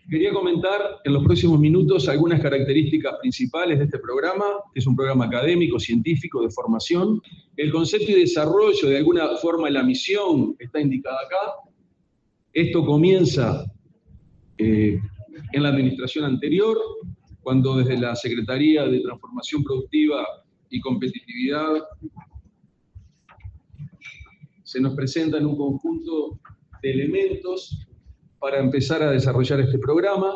Quería comentar en los próximos minutos algunas características principales de este programa, que es un programa académico, científico, de formación. El concepto y desarrollo, de alguna forma la misión, está indicada acá. Esto comienza en la administración anterior, cuando desde la Secretaría de Transformación Productiva y Competitividad se nos presentan un conjunto de elementos para empezar a desarrollar este programa.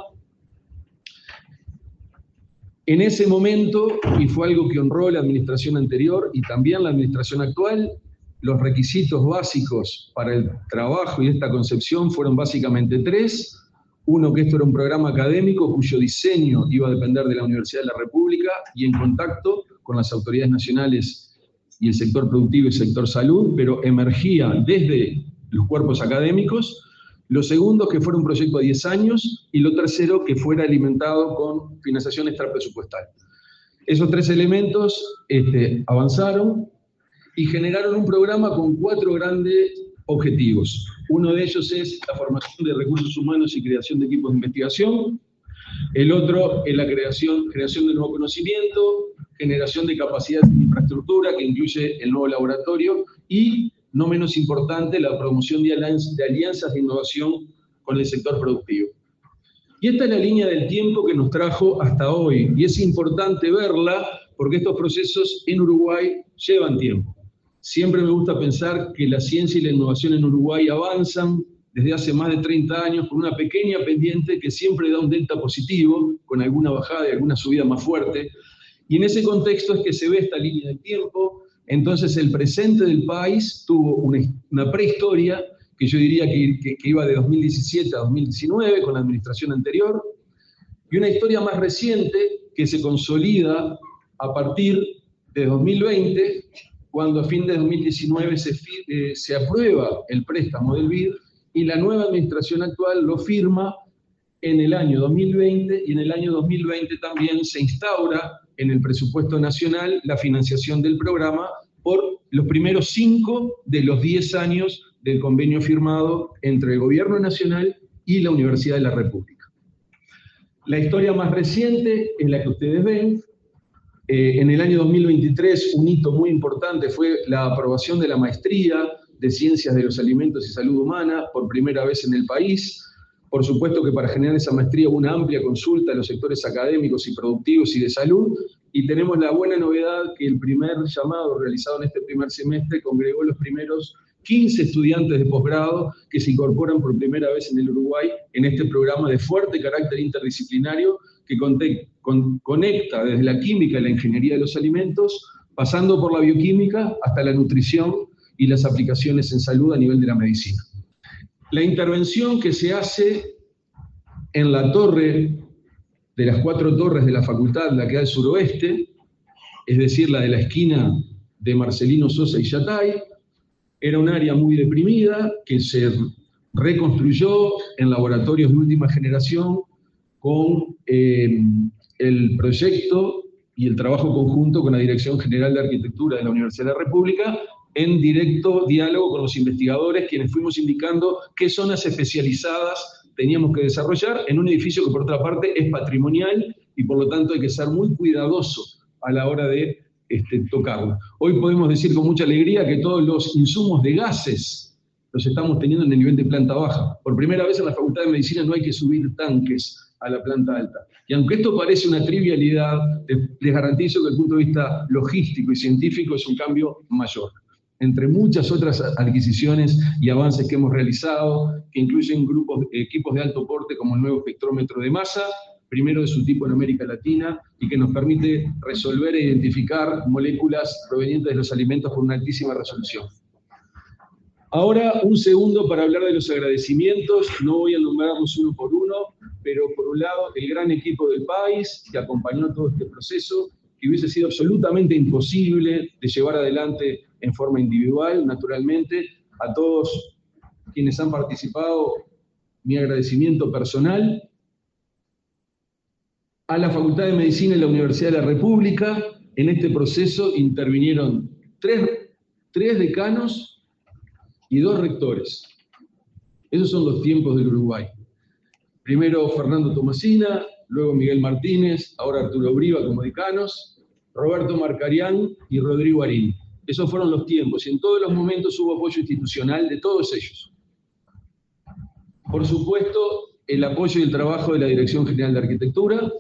En ese momento, y fue algo que honró la administración anterior y también la administración actual, los requisitos básicos para el trabajo y esta concepción fueron básicamente tres. Uno, que esto era un programa académico cuyo diseño iba a depender de la Universidad de la República y en contacto con las autoridades nacionales y el sector productivo y el sector salud, pero emergía desde los cuerpos académicos. Lo segundo, que fuera un proyecto a 10 años, y lo tercero, que fuera alimentado con financiación extrapresupuestal. Esos tres elementos avanzaron y generaron un programa con 4 grandes objetivos. Uno de ellos es la formación de recursos humanos y creación de equipos de investigación. El otro es la creación de nuevo conocimiento, generación de capacidad de infraestructura, que incluye el nuevo laboratorio, y no menos importante, la promoción de alianzas de innovación con el sector productivo. Y esta es la línea del tiempo que nos trajo hasta hoy, y es importante verla porque estos procesos en Uruguay llevan tiempo. Siempre me gusta pensar que la ciencia y la innovación en Uruguay avanzan desde hace más de 30 años con una pequeña pendiente que siempre da un delta positivo, con alguna bajada y alguna subida más fuerte, y en ese contexto es que se ve esta línea del tiempo. Entonces el presente del país tuvo una prehistoria que yo diría que iba de 2017 a 2019 con la administración anterior, y una historia más reciente que se consolida a partir de 2020, cuando a fin de 2019 se aprueba el préstamo del BID y la nueva administración actual lo firma en el año 2020, y en el año 2020 también se instaura en el presupuesto nacional la financiación del programa por los primeros 5 de los 10 años del convenio firmado entre el Gobierno Nacional y la Universidad de la República. La historia más reciente es la que ustedes ven. En el año 2023 un hito muy importante fue la aprobación de la maestría de Ciencias de los Alimentos y Salud Humana por primera vez en el país. Por supuesto que para generar esa maestría hubo una amplia consulta a los sectores académicos y productivos y de salud, y tenemos la buena novedad que el primer llamado realizado en este primer semestre congregó los primeros 15 estudiantes de posgrado que se incorporan por primera vez en el Uruguay en este programa de fuerte carácter interdisciplinario que conecta desde la química y la ingeniería de los alimentos, pasando por la bioquímica hasta la nutrición y las aplicaciones en salud a nivel de la medicina. La intervención que se hace en la torre, de las 4 torres de la facultad, la que da al suroeste, es decir, la de la esquina de Marcelino Sosa y Yatay, era un área muy deprimida que se reconstruyó en laboratorios de última generación con el proyecto y el trabajo conjunto con la Dirección General de Arquitectura de la Universidad de la República, en directo diálogo con los investigadores, quienes fuimos indicando qué zonas especializadas teníamos que desarrollar en un edificio que por otra parte es patrimonial y por lo tanto hay que ser muy cuidadoso a la hora de tocarlo. Hoy podemos decir con mucha alegría que todos los insumos de gases los estamos teniendo en el nivel de planta baja. Por primera vez en la Facultad de Medicina no hay que subir tanques a la planta alta. Y aunque esto parece una trivialidad, les garantizo que desde el punto de vista logístico y científico es un cambio mayor. Entre muchas otras adquisiciones y avances que hemos realizado, que incluyen equipos de alto porte como el nuevo espectrómetro de masa, primero de su tipo en América Latina, y que nos permite resolver e identificar moléculas provenientes de los alimentos con una altísima resolución. Ahora, un segundo para hablar de los agradecimientos. No voy a nombrarlos uno por uno, pero por un lado, el gran equipo del país que acompañó todo este proceso, que hubiese sido absolutamente imposible de llevar adelante en forma individual, naturalmente. A todos quienes han participado, mi agradecimiento personal. A la Facultad de Medicina y la Universidad de la República, en este proceso intervinieron tres decanos y 2 rectores. Esos son los tiempos del Uruguay. Primero Fernando Tomasina, luego Miguel Martínez, ahora Arturo Briva como decanos, Roberto Marcarián y Rodrigo Arín. Esos fueron los tiempos, y en todos los momentos hubo apoyo institucional de todos ellos. Por supuesto, el apoyo y el trabajo de la Dirección General de Arquitectura,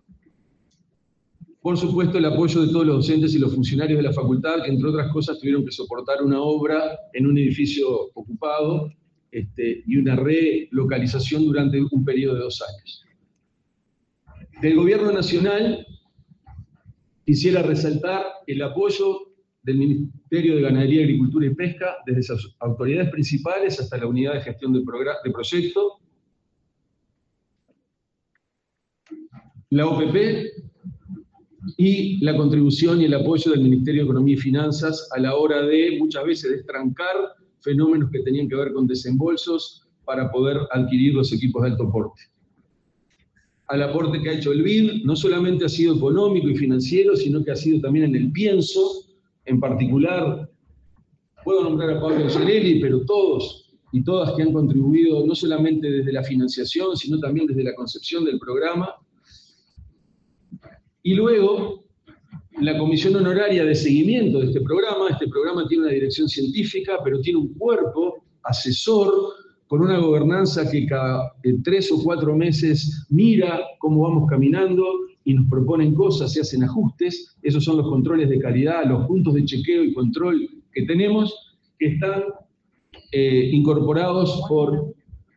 por supuesto el apoyo de todos los docentes y los funcionarios de la facultad, que entre otras cosas tuvieron que soportar una obra en un edificio ocupado, y una relocalización durante un periodo de 2 años. Del Gobierno Nacional, quisiera resaltar el apoyo del Ministerio de Ganadería, Agricultura y Pesca, desde sus autoridades principales hasta la unidad de gestión de proyecto, la OPP y la contribución y el apoyo del Ministerio de Economía y Finanzas a la hora de, muchas veces, destrancar fenómenos que tenían que ver con desembolsos para poder adquirir los equipos de alto porte. Al aporte que ha hecho el BID, no solamente ha sido económico y financiero, sino que ha sido también en el pienso, en particular, puedo nombrar a Pablo Angelelli, pero todos y todas que han contribuido no solamente desde la financiación, sino también desde la concepción del programa. Y luego, la comisión honoraria de seguimiento de este programa tiene una dirección científica, pero tiene un cuerpo asesor con una gobernanza que cada 3 o 4 meses mira cómo vamos caminando y nos proponen cosas, se hacen ajustes. Esos son los controles de calidad, los puntos de chequeo y control que tenemos, que están incorporados por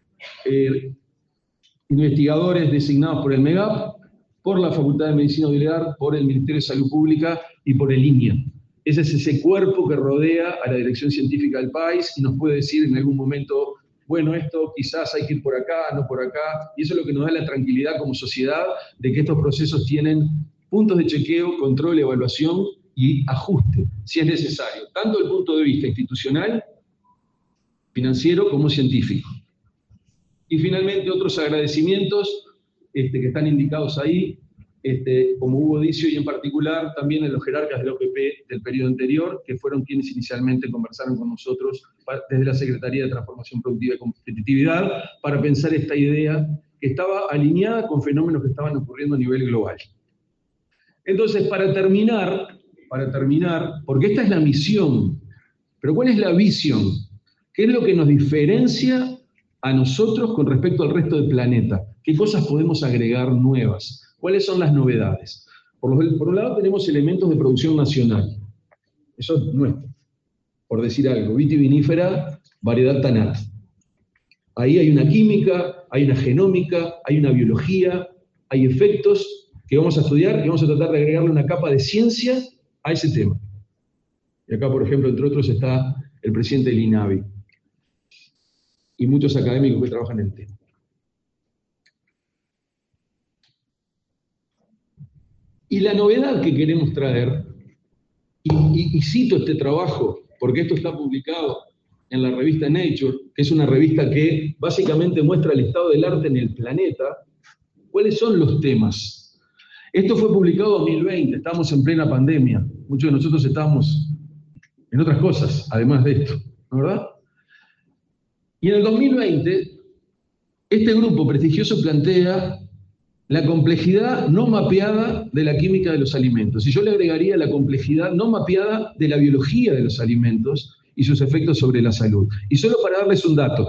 investigadores designados por el MEGAP, por la Facultad de Medicina Auxiliar, por el Ministerio de Salud Pública y por el INIA. Ese es ese cuerpo que rodea a la dirección científica del país y nos puede decir en algún momento, bueno, esto quizás hay que ir por acá, no por acá, y eso es lo que nos da la tranquilidad como sociedad de que estos procesos tienen puntos de chequeo, control, evaluación y ajuste, si es necesario, tanto desde el punto de vista institucional, financiero, como científico. Y finalmente otros agradecimientos que están indicados ahí, como Hugo Dicio y en particular también a los jerarcas del OPP del periodo anterior, que fueron quienes inicialmente conversaron con nosotros desde la Secretaría de Transformación Productiva y Competitividad para pensar esta idea que estaba alineada con fenómenos que estaban ocurriendo a nivel global. Entonces, para terminar, porque esta es la misión, pero ¿cuál es la visión? ¿Qué es lo que nos diferencia a nosotros con respecto al resto del planeta? ¿Qué cosas podemos agregar nuevas? ¿Cuáles son las novedades? Por un lado tenemos elementos de producción nacional. Eso es nuestro. Por decir algo, vitivinífera, variedad Tanat. Ahí hay una química, hay una genómica, hay una biología, hay efectos que vamos a estudiar y vamos a tratar de agregarle una capa de ciencia a ese tema. Y acá, por ejemplo, entre otros está el presidente del INAVI y muchos académicos que trabajan en el tema. Y la novedad que queremos traer, y cito este trabajo, porque esto está publicado en la revista Nature, que es una revista que básicamente muestra el estado del arte en el planeta, ¿cuáles son los temas? Esto fue publicado en 2020, estamos en plena pandemia, muchos de nosotros estamos en otras cosas, además de esto, ¿no, verdad? Y en el 2020, este grupo prestigioso plantea la complejidad no mapeada de la química de los alimentos. Y yo le agregaría la complejidad no mapeada de la biología de los alimentos y sus efectos sobre la salud. Y solo para darles un dato,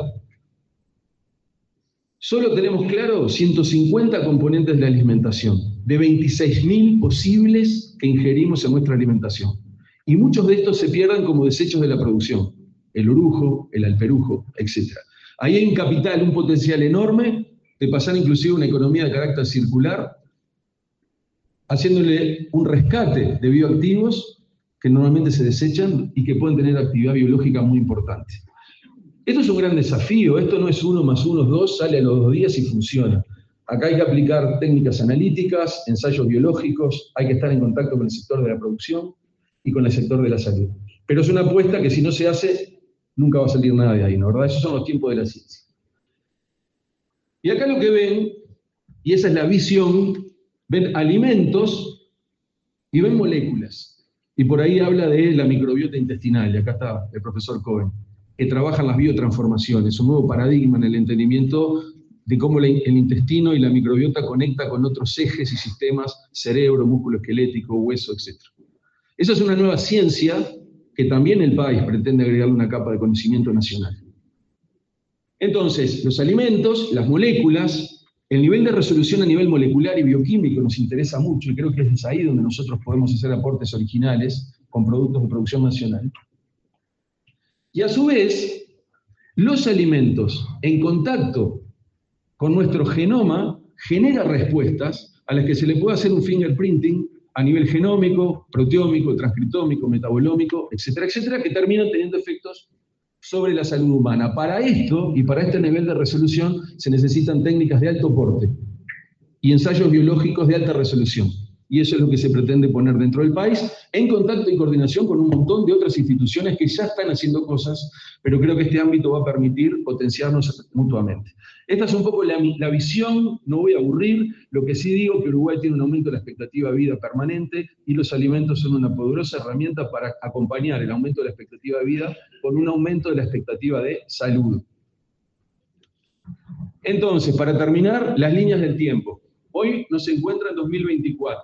solo tenemos claro 150 componentes de la alimentación, de 26.000 posibles que ingerimos en nuestra alimentación. Y muchos de estos se pierden como desechos de la producción, el orujo, el alperujo, etc. Ahí hay un capital, un potencial enorme de pasar inclusive una economía de carácter circular, haciéndole un rescate de bioactivos que normalmente se desechan y que pueden tener actividad biológica muy importante. Esto es un gran desafío, esto no es 1 más 1 es 2, sale a los 2 días y funciona. Acá hay que aplicar técnicas analíticas, ensayos biológicos, hay que estar en contacto con el sector de la producción y con el sector de la salud. Pero es una apuesta que si no se hace, nunca va a salir nada de ahí, ¿no? ¿Verdad? Esos son los tiempos de la ciencia. Y acá lo que ven, y esa es la visión, ven alimentos y ven moléculas. Y por ahí habla de la microbiota intestinal, y acá está el profesor Cohen, que trabaja en las biotransformaciones, un nuevo paradigma en el entendimiento de cómo el intestino y la microbiota conecta con otros ejes y sistemas, cerebro, músculo esquelético, hueso, etc. Esa es una nueva ciencia que también el país pretende agregarle una capa de conocimiento nacional. Entonces, los alimentos, las moléculas, el nivel de resolución a nivel molecular y bioquímico nos interesa mucho, y creo que es ahí donde nosotros podemos hacer aportes originales con productos de producción nacional. Y a su vez, los alimentos en contacto con nuestro genoma generan respuestas a las que se le puede hacer un fingerprinting a nivel genómico, proteómico, transcriptómico, metabolómico, etcétera, etcétera, que terminan teniendo efectos sobre la salud humana. Para esto y para este nivel de resolución se necesitan técnicas de alto porte y ensayos biológicos de alta resolución. Y eso es lo que se pretende poner dentro del país, en contacto y coordinación con un montón de otras instituciones que ya están haciendo cosas, pero creo que este ámbito va a permitir potenciarnos mutuamente. Esta es un poco la visión, no voy a aburrir, lo que sí digo que Uruguay tiene un aumento de la expectativa de vida permanente y los alimentos son una poderosa herramienta para acompañar el aumento de la expectativa de vida con un aumento de la expectativa de salud. Entonces, para terminar, las líneas del tiempo. Hoy nos encuentra en 2024.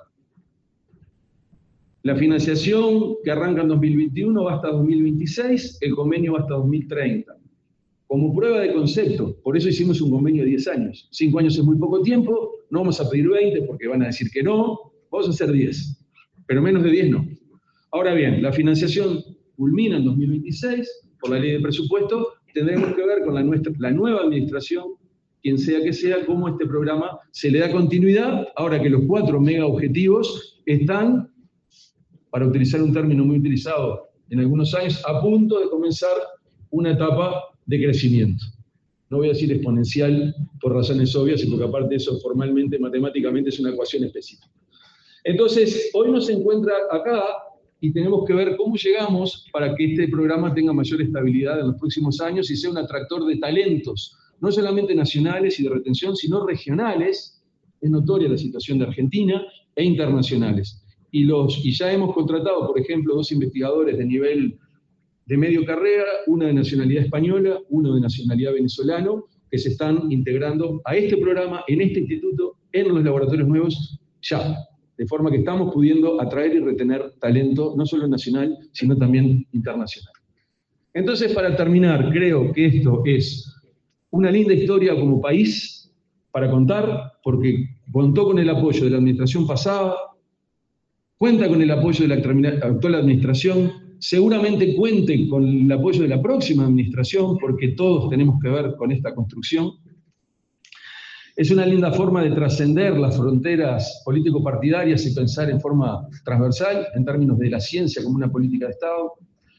La financiación que arranca en 2021 va hasta 2026, el convenio va hasta 2030. Como prueba de concepto, por eso hicimos un convenio de 10 años. 5 años es muy poco tiempo, no vamos a pedir 20 porque van a decir que no, vamos a hacer 10, pero menos de 10 no. Ahora bien, la financiación culmina en 2026 por la ley de presupuesto, tendremos que ver con la nueva administración, quien sea que sea, cómo este programa se le da continuidad, ahora que los 4 mega objetivos están, para utilizar un término muy utilizado en algunos años, a punto de comenzar una etapa de crecimiento. No voy a decir exponencial por razones obvias, porque aparte de eso formalmente, matemáticamente, es una ecuación específica. Entonces, hoy nos encuentra acá y tenemos que ver cómo llegamos para que este programa tenga mayor estabilidad en los próximos años y sea un atractor de talentos, no solamente nacionales y de retención, sino regionales. Es notoria la situación de Argentina e internacionales. Y ya hemos contratado, por ejemplo, 2 investigadores de nivel de medio carrera, una de nacionalidad española, uno de nacionalidad venezolano, que se están integrando a este programa, en este instituto, en los laboratorios nuevos, ya. De forma que estamos pudiendo atraer y retener talento, no solo nacional, sino también internacional. Entonces, para terminar, creo que esto es una linda historia como país para contar, porque contó con el apoyo de la administración pasada, cuenta con el apoyo de la actual administración, seguramente cuente con el apoyo de la próxima administración, porque todos tenemos que ver con esta construcción. Es una linda forma de trascender las fronteras político-partidarias y pensar en forma transversal, en términos de la ciencia como una política de Estado.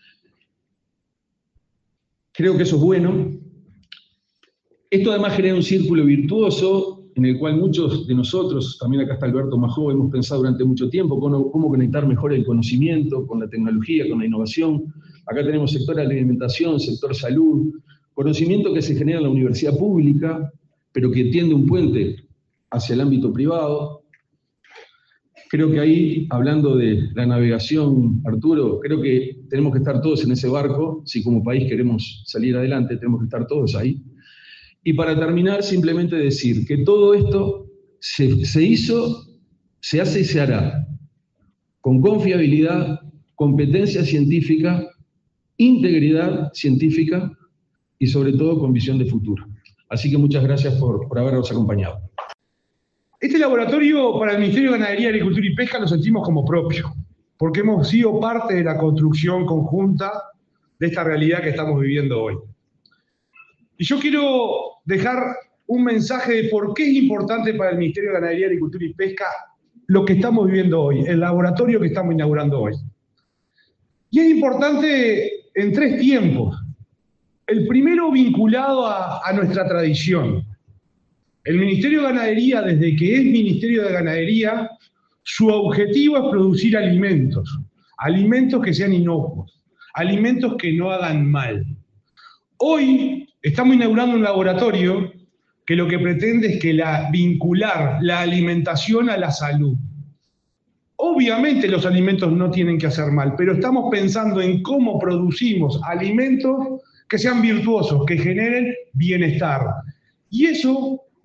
Creo que eso es bueno. Esto además genera un círculo virtuoso, en el cual muchos de nosotros, también acá está Alberto Majó, hemos pensado durante mucho tiempo cómo conectar mejor el conocimiento con la tecnología, con la innovación. Acá tenemos sector alimentación, sector salud, conocimiento que se genera en la universidad pública, pero que tiende un puente hacia el ámbito privado. Creo que ahí, hablando de la navegación, Arturo, creo que tenemos que estar todos en ese barco, si como país queremos salir adelante, tenemos que estar todos ahí. Y para terminar, simplemente decir que todo esto se hizo, se hace y se hará con confiabilidad, competencia científica, integridad científica y sobre todo con visión de futuro. Así que muchas gracias por habernos acompañado. Este laboratorio para el Ministerio de Ganadería, Agricultura y Pesca lo sentimos como propio, porque hemos sido parte de la construcción conjunta de esta realidad que estamos viviendo hoy. Y yo quiero dejar un mensaje de por qué es importante para el Ministerio de Ganadería, Agricultura y Pesca lo que estamos viviendo hoy, el laboratorio que estamos inaugurando hoy. Y es importante en 3 tiempos. El primero vinculado a nuestra tradición. El Ministerio de Ganadería, desde que es Ministerio de Ganadería, su objetivo es producir alimentos. Alimentos que sean inocuos. Alimentos que no hagan mal. Hoy estamos inaugurando un laboratorio que lo que pretende es vincular la alimentación a la salud. Obviamente los alimentos no tienen que hacer mal, pero estamos pensando en cómo producimos alimentos que sean virtuosos, que generen bienestar. Y eso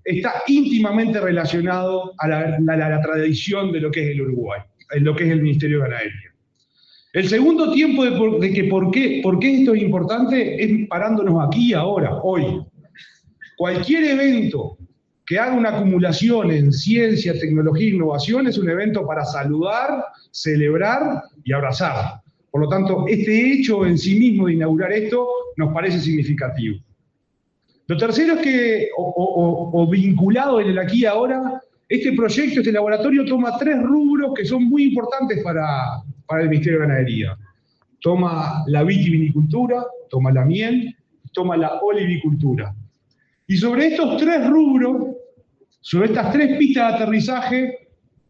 está íntimamente relacionado a la tradición de lo que es el Uruguay, en lo que es el Ministerio de Ganadería. El segundo tiempo de por qué esto es importante es parándonos aquí, ahora, hoy. Cualquier evento que haga una acumulación en ciencia, tecnología e innovación es un evento para saludar, celebrar y abrazar. Por lo tanto, este hecho en sí mismo de inaugurar esto nos parece significativo. Lo tercero es que, vinculado en el aquí y ahora, este proyecto, este laboratorio toma 3 rubros que son muy importantes para el Ministerio de Ganadería. Toma la vitivinicultura, toma la miel, toma la olivicultura. Y sobre estos 3 rubros, sobre estas 3 pistas de aterrizaje,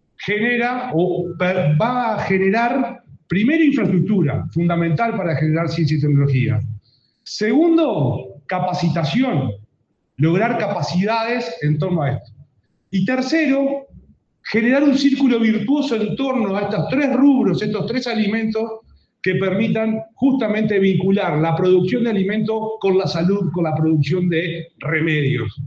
va a generar, primero, infraestructura, fundamental para generar ciencia y tecnología. Segundo, capacitación, lograr capacidades en torno a esto. Y tercero, generar un círculo virtuoso en torno a estos 3 rubros, estos 3 alimentos que permitan justamente vincular la producción de alimentos con la salud, con la producción de remedios.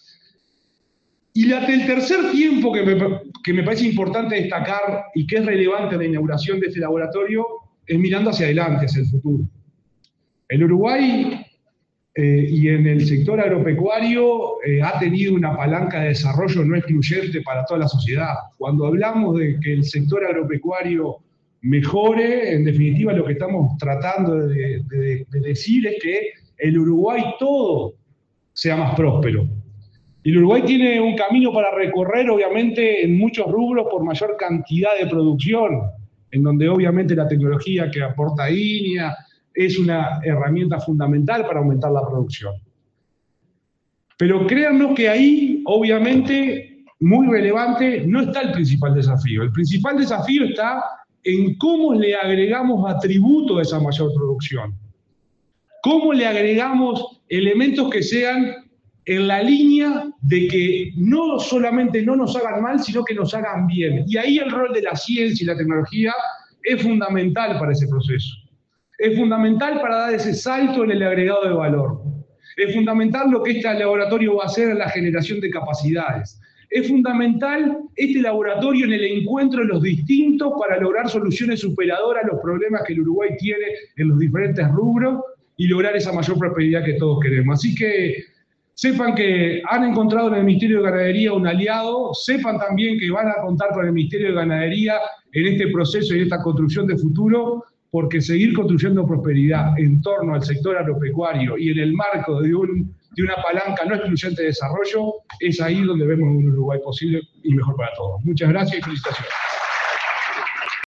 Y el tercer tiempo que me parece importante destacar y que es relevante en la inauguración de este laboratorio es mirando hacia adelante, hacia el futuro. El Uruguay y en el sector agropecuario ha tenido una palanca de desarrollo no excluyente para toda la sociedad. Cuando hablamos de que el sector agropecuario mejore, en definitiva lo que estamos tratando de decir es que el Uruguay todo sea más próspero. Y el Uruguay tiene un camino para recorrer, obviamente, en muchos rubros por mayor cantidad de producción, en donde obviamente la tecnología que aporta INEA es una herramienta fundamental para aumentar la producción. Pero créannos que ahí, obviamente, muy relevante, no está el principal desafío. El principal desafío está en cómo le agregamos atributos a esa mayor producción. Cómo le agregamos elementos que sean en la línea de que no solamente no nos hagan mal, sino que nos hagan bien. Y ahí el rol de la ciencia y la tecnología es fundamental para ese proceso. Es fundamental para dar ese salto en el agregado de valor. Es fundamental lo que este laboratorio va a hacer en la generación de capacidades. Es fundamental este laboratorio en el encuentro de los distintos para lograr soluciones superadoras a los problemas que el Uruguay tiene en los diferentes rubros y lograr esa mayor prosperidad que todos queremos. Así que sepan que han encontrado en el Ministerio de Ganadería un aliado, sepan también que van a contar con el Ministerio de Ganadería en este proceso y en esta construcción de futuro, porque seguir construyendo prosperidad en torno al sector agropecuario y en el marco de una palanca no excluyente de desarrollo, es ahí donde vemos un Uruguay posible y mejor para todos. Muchas gracias y felicitaciones.